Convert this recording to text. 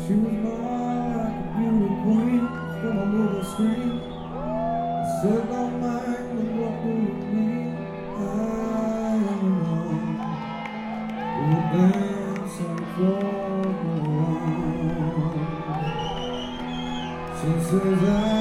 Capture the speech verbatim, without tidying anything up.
She was more like a beauty queen from a movie screen. I said, don't mind, but what do you mean? I am alone. We're dancing for the one. She says, I